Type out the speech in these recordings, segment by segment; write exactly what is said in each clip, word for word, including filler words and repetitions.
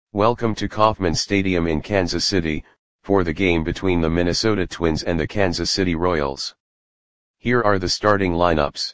Welcome to Kauffman Stadium in Kansas City, for the game between the Minnesota Twins and the Kansas City Royals. Here are the starting lineups.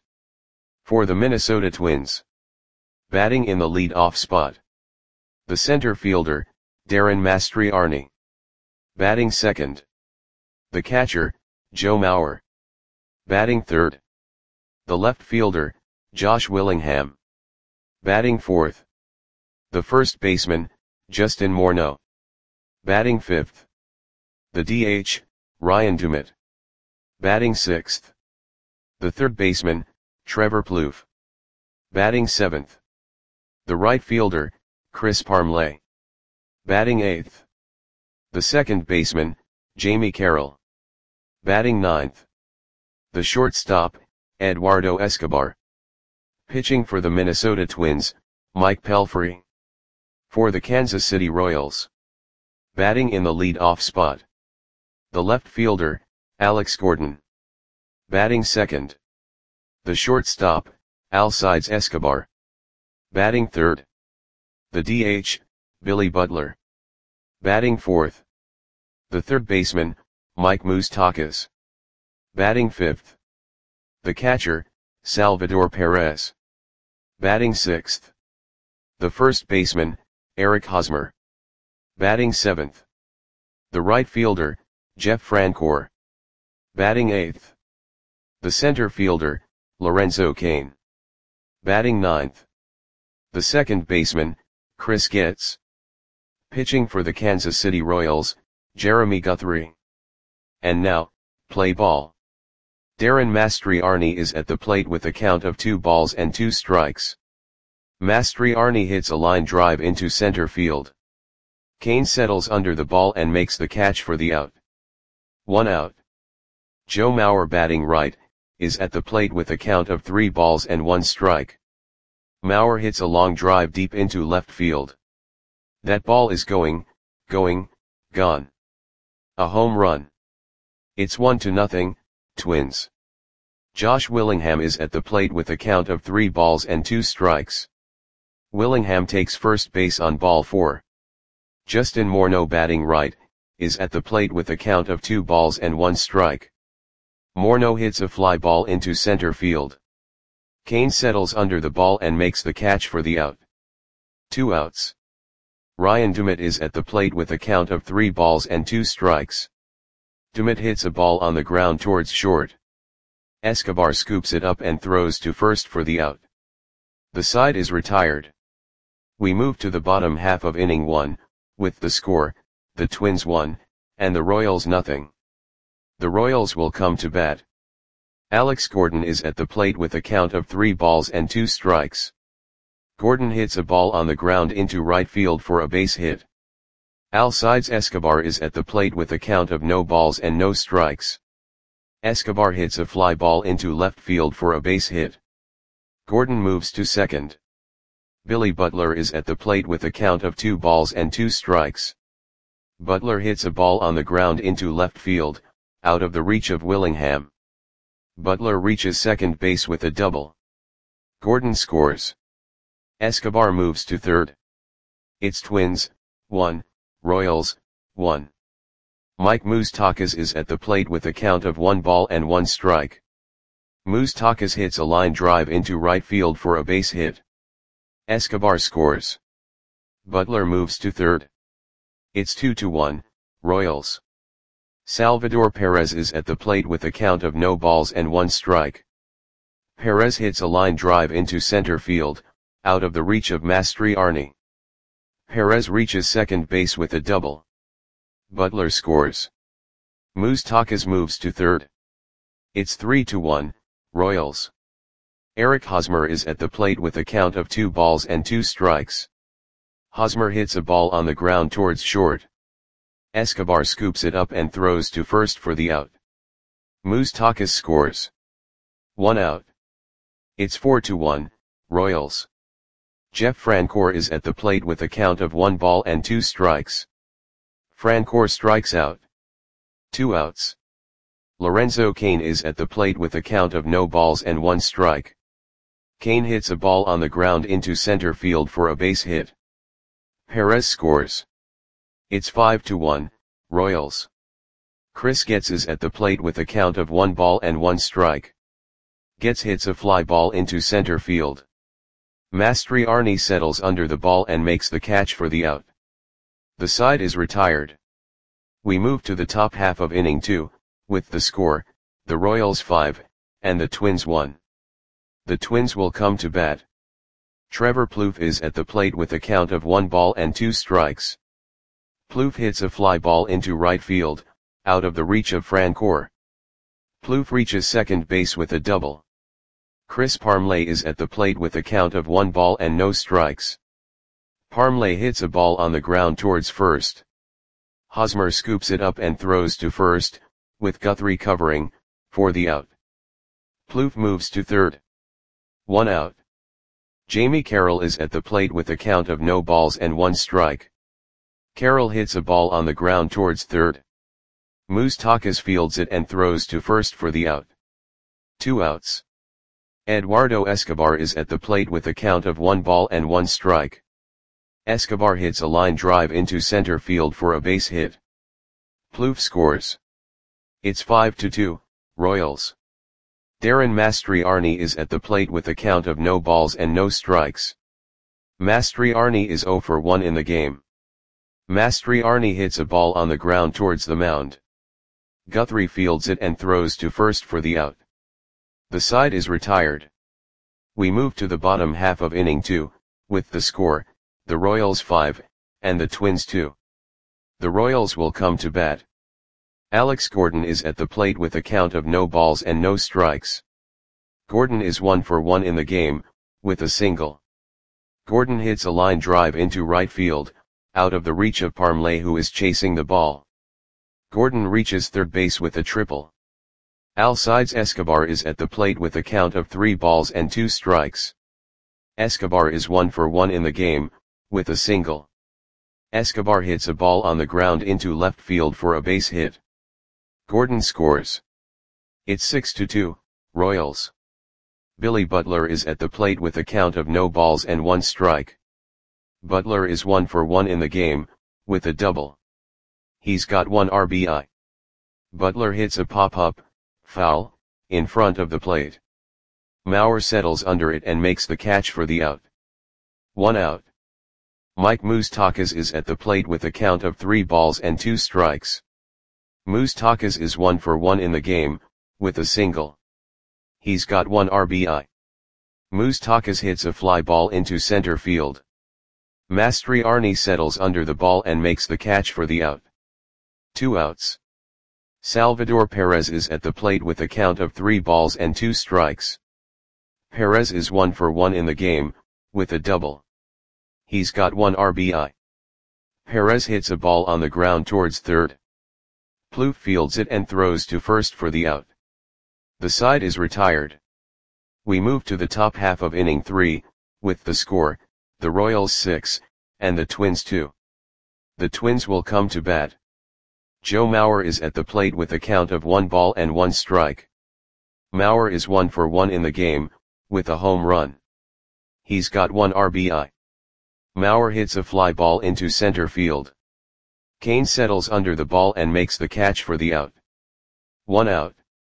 For the Minnesota Twins. Batting in the lead-off spot. The center fielder, Darren Mastroianni. Batting second. The catcher, Joe Mauer. Batting third. The left fielder, Josh Willingham. Batting fourth. The first baseman, Justin Morneau. Batting fifth. The D H, Ryan Doumit. Batting sixth. The third baseman, Trevor Plouffe. Batting seventh. The right fielder, Chris Parmelee. Batting eighth. The second baseman, Jamie Carroll. Batting ninth. The shortstop, Eduardo Escobar. Pitching for the Minnesota Twins, Mike Pelfrey. For the Kansas City Royals. Batting in the lead-off spot. The left fielder, Alex Gordon. Batting second. The shortstop, Alcides Escobar. Batting third. The D H, Billy Butler. Batting fourth. The third baseman, Mike Moustakas. Batting fifth. The catcher, Salvador Perez. Batting sixth. The first baseman, Eric Hosmer. Batting seventh. The right fielder, Jeff Francoeur. Batting eighth. The center fielder, Lorenzo Cain. Batting ninth. The second baseman, Chris Getz. Pitching for the Kansas City Royals, Jeremy Guthrie. And now, play ball. Darren Mastroianni is at the plate with a count of two balls and two strikes. Mastroianni hits a line drive into center field. Cain settles under the ball and makes the catch for the out. One out. Joe Mauer, batting right, is at the plate with a count of three balls and one strike. Mauer hits a long drive deep into left field. That ball is going, going, gone. A home run. It's one to nothing, Twins. Josh Willingham is at the plate with a count of three balls and two strikes. Willingham takes first base on ball four. Justin Morneau, batting right, is at the plate with a count of two balls and one strike. Morneau hits a fly ball into center field. Cain settles under the ball and makes the catch for the out. Two outs. Ryan Doumit is at the plate with a count of three balls and two strikes. Doumit hits a ball on the ground towards short. Escobar scoops it up and throws to first for the out. The side is retired. We move to the bottom half of inning one, with the score, the Twins one, and the Royals nothing. The Royals will come to bat. Alex Gordon is at the plate with a count of three balls and two strikes. Gordon hits a ball on the ground into right field for a base hit. Alcides Escobar is at the plate with a count of no balls and no strikes. Escobar hits a fly ball into left field for a base hit. Gordon moves to second. Billy Butler is at the plate with a count of two balls and two strikes. Butler hits a ball on the ground into left field, out of the reach of Willingham. Butler reaches second base with a double. Gordon scores. Escobar moves to third. It's Twins, one, Royals, one. Mike Moustakas is at the plate with a count of one ball and one strike. Moustakas hits a line drive into right field for a base hit. Escobar scores. Butler moves to third. It's two to one, Royals. Salvador Perez is at the plate with a count of no balls and one strike. Perez hits a line drive into center field, out of the reach of Mastroianni. Perez reaches second base with a double. Butler scores. Moustakas moves to third. It's three to one, Royals. Eric Hosmer is at the plate with a count of two balls and two strikes. Hosmer hits a ball on the ground towards short. Escobar scoops it up and throws to first for the out. Moustakas scores. One out. It's four to one, Royals. Jeff Francoeur is at the plate with a count of one ball and two strikes. Francoeur strikes out. Two outs. Lorenzo Cain is at the plate with a count of no balls and one strike. Cain hits a ball on the ground into center field for a base hit. Perez scores. It's five to one, Royals. Chris Getz is at the plate with a count of one ball and one strike. Getz hits a fly ball into center field. Mastriani settles under the ball and makes the catch for the out. The side is retired. We move to the top half of inning two, with the score, the Royals five, and the Twins one. The Twins will come to bat. Trevor Plouffe is at the plate with a count of one ball and two strikes. Plouffe hits a fly ball into right field, out of the reach of Francoeur. Plouffe reaches second base with a double. Chris Parmelee is at the plate with a count of one ball and no strikes. Parmelee hits a ball on the ground towards first. Hosmer scoops it up and throws to first, with Guthrie covering, for the out. Plouffe moves to third. One out. Jamie Carroll is at the plate with a count of no balls and one strike. Carroll hits a ball on the ground towards third. Moustakas fields it and throws to first for the out. Two outs. Eduardo Escobar is at the plate with a count of one ball and one strike. Escobar hits a line drive into center field for a base hit. Plouffe scores. It's five to two, Royals. Darren Mastriani is at the plate with a count of no balls and no strikes. Mastriani is zero for one in the game. Mastriani hits a ball on the ground towards the mound. Guthrie fields it and throws to first for the out. The side is retired. We move to the bottom half of inning two, with the score, the Royals five, and the Twins two. The Royals will come to bat. Alex Gordon is at the plate with a count of no balls and no strikes. Gordon is one for one in the game, with a single. Gordon hits a line drive into right field, out of the reach of Parmelee who is chasing the ball. Gordon reaches third base with a triple. Alcides Escobar is at the plate with a count of three balls and two strikes. Escobar is one for one in the game, with a single. Escobar hits a ball on the ground into left field for a base hit. Gordon scores. It's six to two, Royals. Billy Butler is at the plate with a count of no balls and one strike. Butler is one for one in the game, with a double. He's got one R B I. Butler hits a pop-up, foul, in front of the plate. Mauer settles under it and makes the catch for the out. One out. Mike Moustakas is at the plate with a count of three balls and two strikes. Moustakas is one for one in the game, with a single. He's got one R B I. Moustakas hits a fly ball into center field. Mastriani settles under the ball and makes the catch for the out. Two outs. Salvador Perez is at the plate with a count of three balls and two strikes. Perez is one for one in the game, with a double. He's got one R B I. Perez hits a ball on the ground towards third. Plouffe fields it and throws to first for the out. The side is retired. We move to the top half of inning three, with the score, the Royals six, and the Twins two. The Twins will come to bat. Joe Mauer is at the plate with a count of one ball and one strike. Mauer is one for one in the game, with a home run. He's got one R B I. Mauer hits a fly ball into center field. Kane settles under the ball and makes the catch for the out. One out.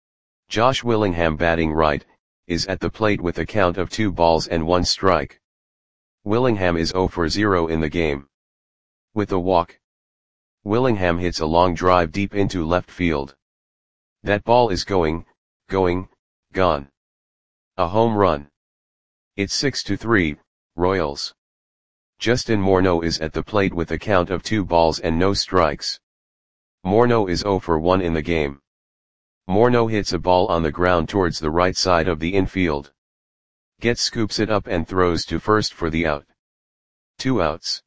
Josh Willingham, batting right, is at the plate with a count of two balls and one strike. Willingham is zero for zero in the game. With a walk. Willingham hits a long drive deep into left field. That ball is going, going, gone. A home run. It's six to three, Royals. Justin Morneau is at the plate with a count of two balls and no strikes. Morneau is zero for one in the game. Morneau hits a ball on the ground towards the right side of the infield. Getz scoops it up and throws to first for the out. Two outs.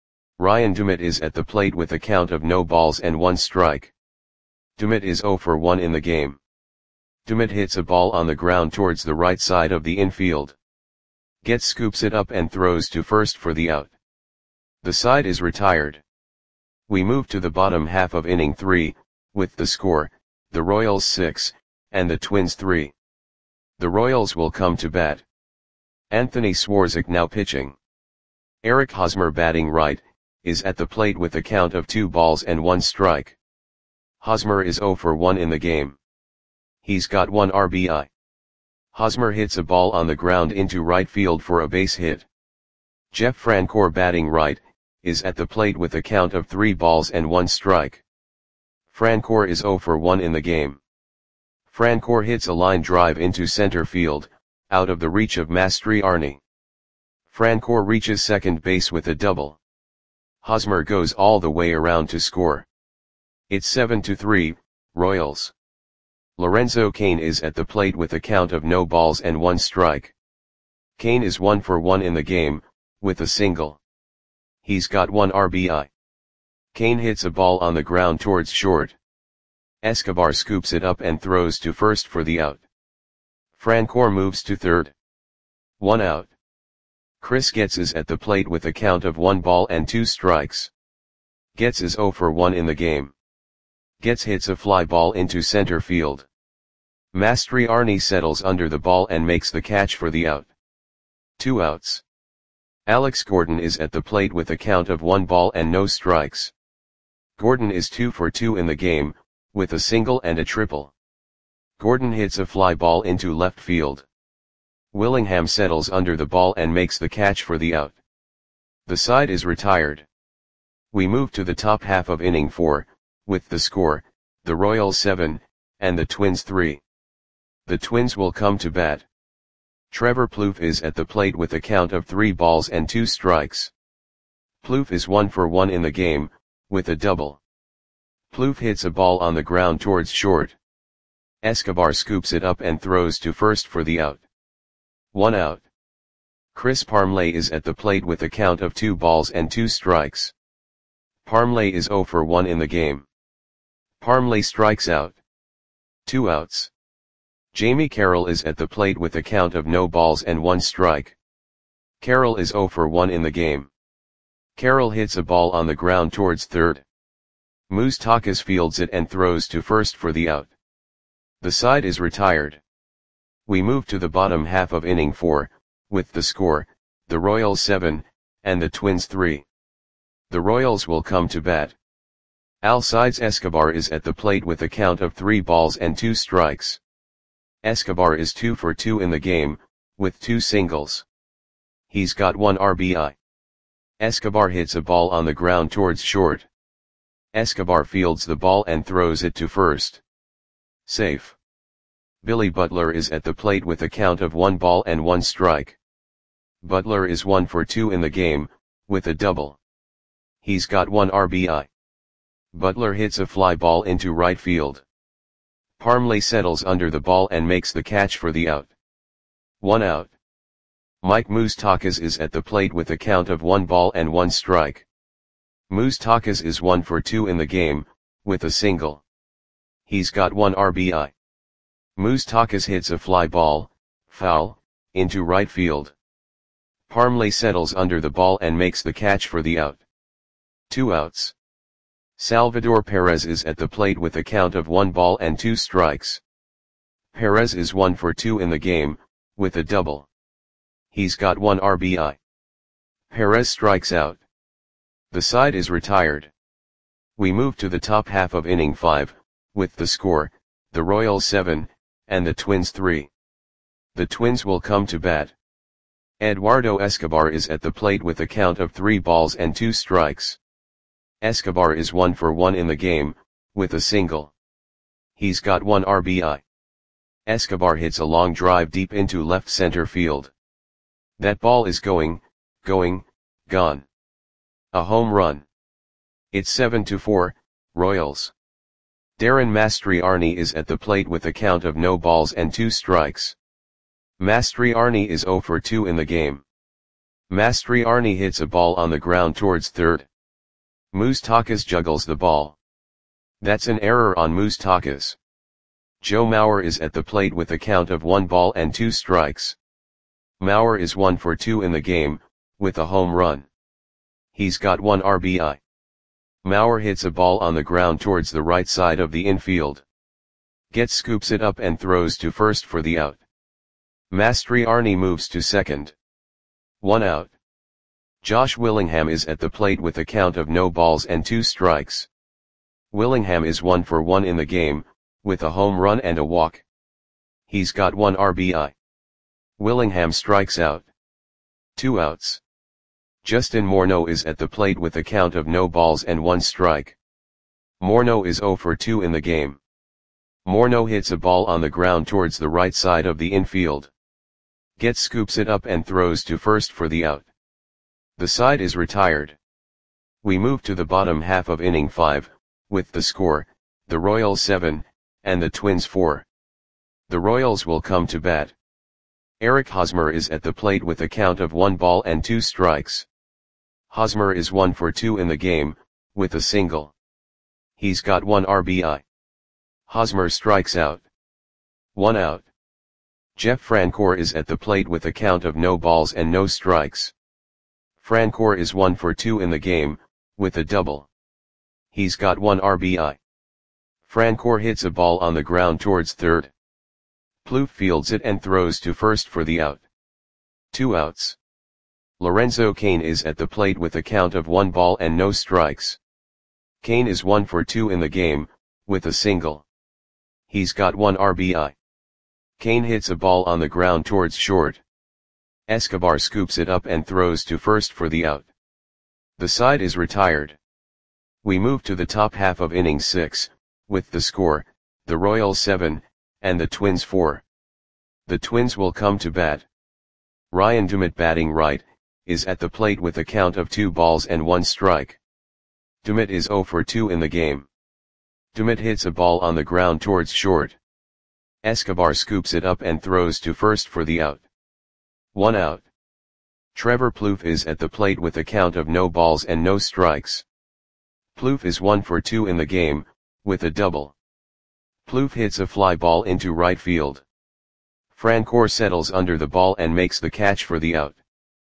Ryan Dumit is at the plate with a count of no balls and one strike. Dumit is zero for one in the game. Dumit hits a ball on the ground towards the right side of the infield. Getz scoops it up and throws to first for the out. The side is retired. We move to the bottom half of inning three, with the score, the Royals six, and the Twins three. The Royals will come to bat. Anthony Swarzak now pitching. Eric Hosmer batting right, is at the plate with a count of two balls and one strike. Hosmer is zero for one in the game. He's got one R B I. Hosmer hits a ball on the ground into right field for a base hit. Jeff Francoeur, batting right, is at the plate with a count of three balls and one strike. Francoeur is zero for one in the game. Francoeur hits a line drive into center field, out of the reach of Mastroianni. Francoeur reaches second base with a double. Hosmer goes all the way around to score. It's seven to three, Royals. Lorenzo Cain is at the plate with a count of no balls and one strike. Cain is one for one in the game, with a single. He's got one R B I. Cain hits a ball on the ground towards short. Escobar scoops it up and throws to first for the out. Francoeur moves to third. One out. Chris Getz is at the plate with a count of one ball and two strikes. Getz is zero for one in the game. Getz hits a fly ball into center field. Mastroianni settles under the ball and makes the catch for the out. Two outs. Alex Gordon is at the plate with a count of one ball and no strikes. Gordon is two for two in the game, with a single and a triple. Gordon hits a fly ball into left field. Willingham settles under the ball and makes the catch for the out. The side is retired. We move to the top half of inning four, with the score, the Royals seven, and the Twins three. The Twins will come to bat. Trevor Plouffe is at the plate with a count of three balls and two strikes. Plouffe is one for one in the game, with a double. Plouffe hits a ball on the ground towards short. Escobar scoops it up and throws to first for the out. One out. Chris Parmelee is at the plate with a count of two balls and two strikes. Parmelee is zero for one in the game. Parmelee strikes out. Two outs. Jamie Carroll is at the plate with a count of no balls and one strike. Carroll is zero for one in the game. Carroll hits a ball on the ground towards third. Moustakas fields it and throws to first for the out. The side is retired. We move to the bottom half of inning four, with the score, the Royals seven, and the Twins three. The Royals will come to bat. Alcides Escobar is at the plate with a count of three balls and two strikes. Escobar is two for two in the game, with two singles. He's got one R B I. Escobar hits a ball on the ground towards short. Escobar fields the ball and throws it to first. Safe. Billy Butler is at the plate with a count of one ball and one strike. Butler is one for two in the game, with a double. He's got one R B I. Butler hits a fly ball into right field. Parmelee settles under the ball and makes the catch for the out. One out. Mike Moustakas is at the plate with a count of one ball and one strike. Moustakas is one for two in the game, with a single. He's got one R B I. Moustakas hits a fly ball, foul, into right field. Parmelee settles under the ball and makes the catch for the out. Two outs. Salvador Perez is at the plate with a count of one ball and two strikes. Perez is one for two in the game, with a double. He's got one R B I. Perez strikes out. The side is retired. We move to the top half of inning five, with the score, the Royals seven, and the Twins three. The Twins will come to bat. Eduardo Escobar is at the plate with a count of three balls and two strikes. Escobar is one for one in the game, with a single. He's got one R B I. Escobar hits a long drive deep into left center field. That ball is going, going, gone. A home run. It's seven to four, Royals. Darren Mastroianni is at the plate with a count of no balls and two strikes. Mastroianni is zero for two in the game. Mastroianni hits a ball on the ground towards third. Moustakas juggles the ball. That's an error on Moustakas. Joe Mauer is at the plate with a count of one ball and two strikes. Mauer is one for two in the game, with a home run. He's got one R B I. Mauer hits a ball on the ground towards the right side of the infield. Getz scoops it up and throws to first for the out. Mastroianni moves to second. One out. Josh Willingham is at the plate with a count of no balls and two strikes. Willingham is one for one in the game, with a home run and a walk. He's got one R B I. Willingham strikes out. Two outs. Justin Morneau is at the plate with a count of no balls and one strike. Morneau is zero for two in the game. Morneau hits a ball on the ground towards the right side of the infield. Getz scoops it up and throws to first for the out. The side is retired. We move to the bottom half of inning five, with the score, the Royals seven, and the Twins four. The Royals will come to bat. Eric Hosmer is at the plate with a count of one ball and two strikes. Hosmer is one for two in the game, with a single. He's got one R B I. Hosmer strikes out. One out. Jeff Francoeur is at the plate with a count of no balls and no strikes. Francoeur is one for two in the game, with a double. He's got one R B I. Francoeur hits a ball on the ground towards third. Plouffe fields it and throws to first for the out. Two outs. Lorenzo Cain is at the plate with a count of one ball and no strikes. Cain is one for two in the game, with a single. He's got one R B I. Cain hits a ball on the ground towards short. Escobar scoops it up and throws to first for the out. The side is retired. We move to the top half of inning six, with the score, the Royals seven, and the Twins four. The Twins will come to bat. Ryan Dumit, batting right, is at the plate with a count of two balls and one strike. Dumit is zero for two in the game. Dumit hits a ball on the ground towards short. Escobar scoops it up and throws to first for the out. One out. Trevor Plouffe is at the plate with a count of no balls and no strikes. Plouffe is one for two in the game, with a double. Plouffe hits a fly ball into right field. Francoeur settles under the ball and makes the catch for the out.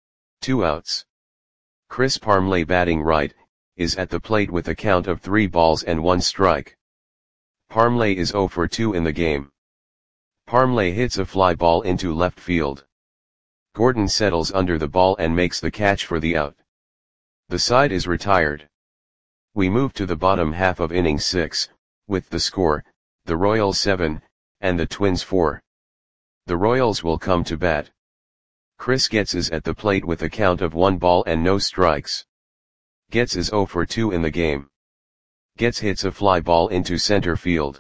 Two outs. Chris Parmelee, batting right, is at the plate with a count of three balls and one strike. Parmelee is zero for two in the game. Parmelee hits a fly ball into left field. Gordon settles under the ball and makes the catch for the out. The side is retired. We move to the bottom half of inning six, with the score, the Royals seven, and the Twins four. The Royals will come to bat. Chris Getz is at the plate with a count of one ball and no strikes. Getz is zero for two in the game. Getz hits a fly ball into center field.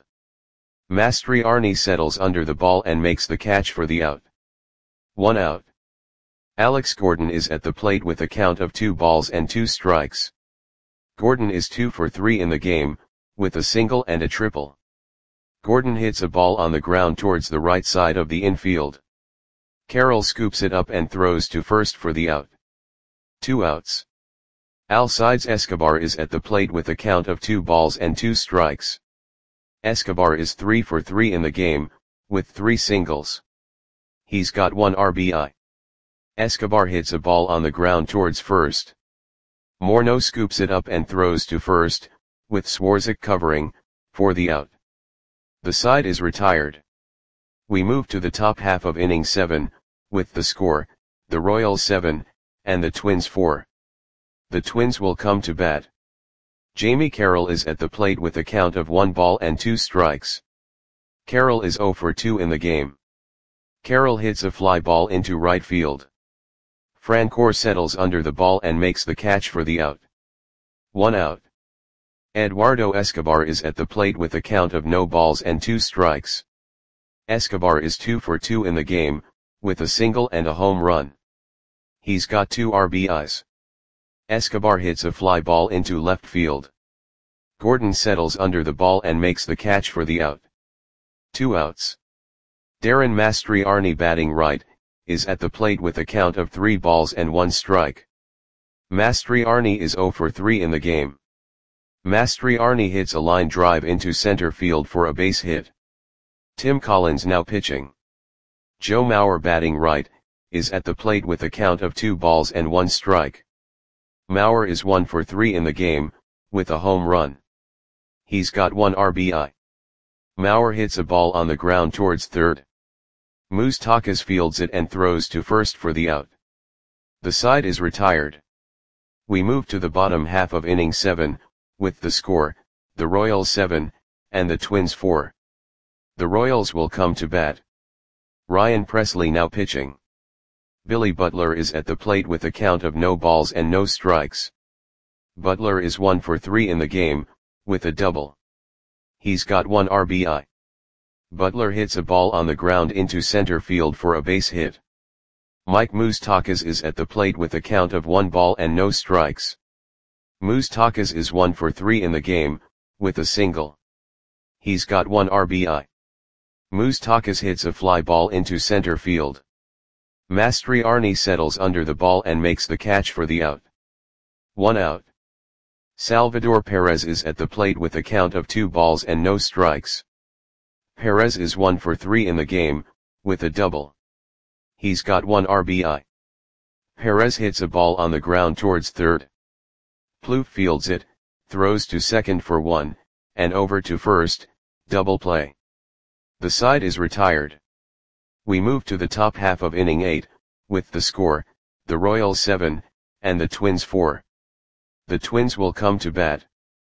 Mastriani settles under the ball and makes the catch for the out. One out. Alex Gordon is at the plate with a count of two balls and two strikes. Gordon is two for three in the game, with a single and a triple. Gordon hits a ball on the ground towards the right side of the infield. Carroll scoops it up and throws to first for the out. Two outs. Alcides Escobar is at the plate with a count of two balls and two strikes. Escobar is three for three in the game, with three singles. He's got one R B I. Escobar hits a ball on the ground towards first. Morneau scoops it up and throws to first, with Swarzak covering, for the out. The side is retired. We move to the top half of inning seven, with the score, the Royals seven, and the Twins four. The Twins will come to bat. Jamie Carroll is at the plate with a count of one ball and two strikes. Carroll is zero for two in the game. Carroll hits a fly ball into right field. Francoeur settles under the ball and makes the catch for the out. One out. Eduardo Escobar is at the plate with a count of no balls and two strikes. Escobar is two for two in the game, with a single and a home run. He's got two R B Is. Escobar hits a fly ball into left field. Gordon settles under the ball and makes the catch for the out. Two outs. Darren Mastriani, batting right, is at the plate with a count of three balls and one strike. Mastriani is zero for three in the game. Mastriani hits a line drive into center field for a base hit. Tim Collins now pitching. Joe Mauer, batting right, is at the plate with a count of two balls and one strike. Mauer is one for three in the game, with a home run. He's got one R B I. Mauer hits a ball on the ground towards third. Moustakas fields it and throws to first for the out. The side is retired. We move to the bottom half of inning seven, with the score, the Royals seven, and the Twins four. The Royals will come to bat. Ryan Presley now pitching. Billy Butler is at the plate with a count of no balls and no strikes. Butler is one for three in the game, with a double. He's got one R B I. Butler hits a ball on the ground into center field for a base hit. Mike Moustakas is at the plate with a count of one ball and no strikes. Moustakas is one for three in the game, with a single. He's got one R B I. Moustakas hits a fly ball into center field. Mastriani settles under the ball and makes the catch for the out. One out. Salvador Perez is at the plate with a count of two balls and no strikes. Perez is one for three in the game, with a double. He's got one R B I. Perez hits a ball on the ground towards third. Plouffe fields it, throws to second for one, and over to first, double play. The side is retired. We move to the top half of inning eight, with the score, the Royals seven, and the Twins four. The Twins will come to bat.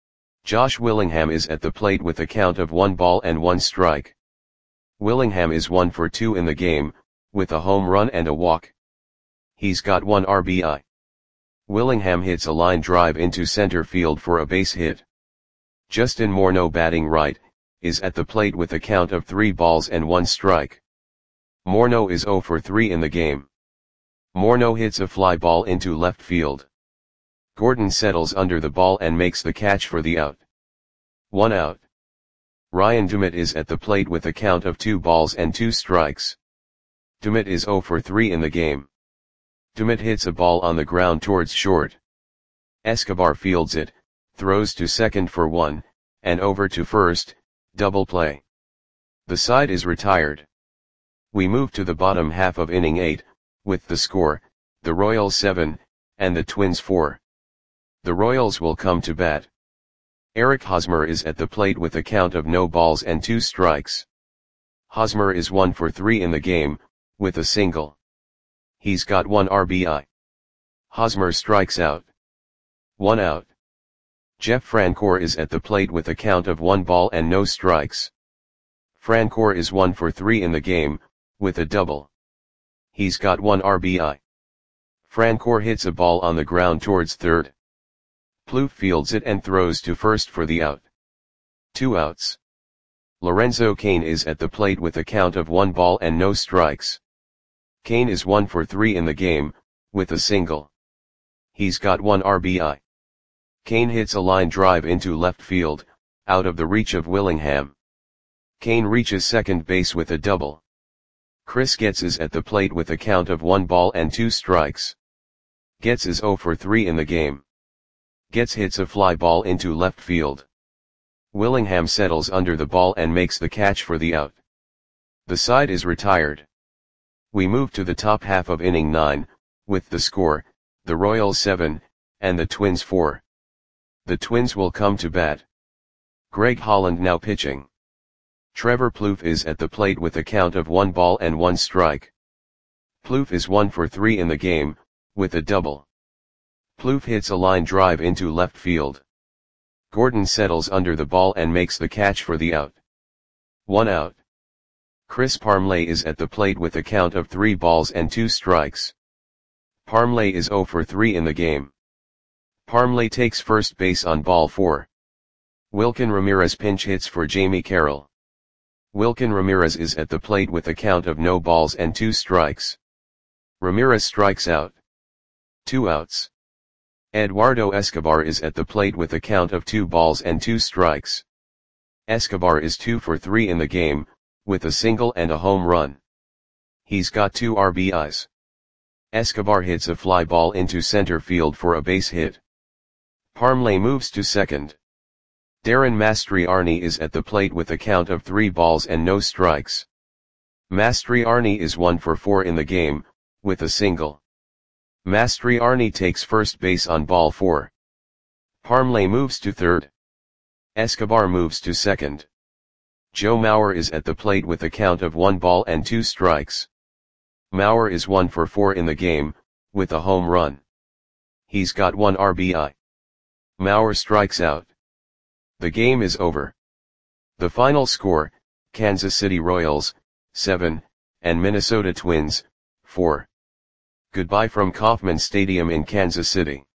Josh Willingham is at the plate with a count of one ball and one strike. Willingham is one for two in the game, with a home run and a walk. He's got one R B I. Willingham hits a line drive into center field for a base hit. Justin Morneau, batting right, is at the plate with a count of three balls and one strike. Morneau is zero for three in the game. Morneau hits a fly ball into left field. Gordon settles under the ball and makes the catch for the out. One out. Ryan Dumit is at the plate with a count of two balls and two strikes. Dumit is zero for three in the game. Dumit hits a ball on the ground towards short. Escobar fields it, throws to second for one, and over to first, double play. The side is retired. We move to the bottom half of inning eight, with the score, the Royals seven, and the Twins four. The Royals will come to bat. Eric Hosmer is at the plate with a count of no balls and two strikes. Hosmer is one for three in the game, with a single. He's got one R B I. Hosmer strikes out. One out. Jeff Francoeur is at the plate with a count of one ball and no strikes. Francoeur is one for three in the game, with a double. He's got one R B I. Francoeur hits a ball on the ground towards third. Plouffe fields it and throws to first for the out. Two outs. Lorenzo Cain is at the plate with a count of one ball and no strikes. Cain is one for three in the game, with a single. He's got one R B I. Cain hits a line drive into left field, out of the reach of Willingham. Cain reaches second base with a double. Chris Getz is at the plate with a count of one ball and two strikes. Getz is zero for three in the game. Getz hits a fly ball into left field. Willingham settles under the ball and makes the catch for the out. The side is retired. We move to the top half of inning nine, with the score, the Royals seven, and the Twins four. The Twins will come to bat. Greg Holland now pitching. Trevor Plouffe is at the plate with a count of one ball and one strike. Plouffe is one for three in the game, with a double. Plouffe hits a line drive into left field. Gordon settles under the ball and makes the catch for the out. One out. Chris Parmelee is at the plate with a count of three balls and two strikes. Parmelee is zero for three in the game. Parmelee takes first base on ball four. Wilkin Ramirez pinch hits for Jamie Carroll. Wilkin Ramirez is at the plate with a count of no balls and two strikes. Ramirez strikes out. Two outs. Eduardo Escobar is at the plate with a count of two balls and two strikes. Escobar is two for three in the game, with a single and a home run. He's got two R B Is. Escobar hits a fly ball into center field for a base hit. Parmelee moves to second. Darren Mastriani is at the plate with a count of three balls and no strikes. Mastriani is one for four in the game, with a single. Mastriani takes first base on ball four. Parmelee moves to third. Escobar moves to second. Joe Mauer is at the plate with a count of one ball and two strikes. Mauer is one for four in the game, with a home run. He's got one R B I. Mauer strikes out. The game is over. The final score, Kansas City Royals, seven, and Minnesota Twins, four. Goodbye from Kauffman Stadium in Kansas City.